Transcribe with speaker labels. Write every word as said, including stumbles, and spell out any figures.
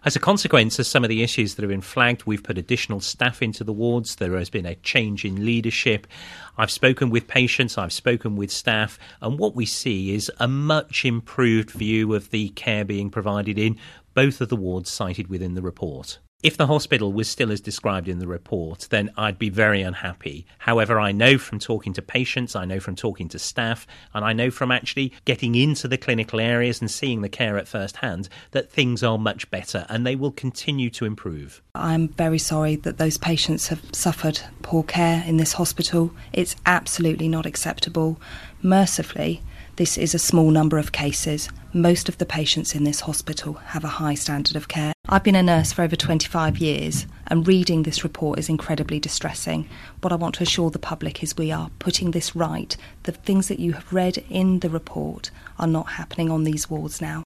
Speaker 1: As a consequence of some of the issues that have been flagged, we've put additional staff into the wards. There has been a change in leadership. I've spoken with patients, I've spoken with staff, and what we see is a much improved view of the care being provided in both of the wards cited within the report. If the hospital was still as described in the report, then I'd be very unhappy. However, I know from talking to patients, I know from talking to staff, and I know from actually getting into the clinical areas and seeing the care at first hand that things are much better and they will continue to improve.
Speaker 2: I'm very sorry that those patients have suffered poor care in this hospital. It's absolutely not acceptable. Mercifully, this is a small number of cases. Most of the patients in this hospital have a high standard of care. I've been a nurse for over twenty-five years, and reading this report is incredibly distressing. What I want to assure the public is we are putting this right. The things that you have read in the report are not happening on these wards now.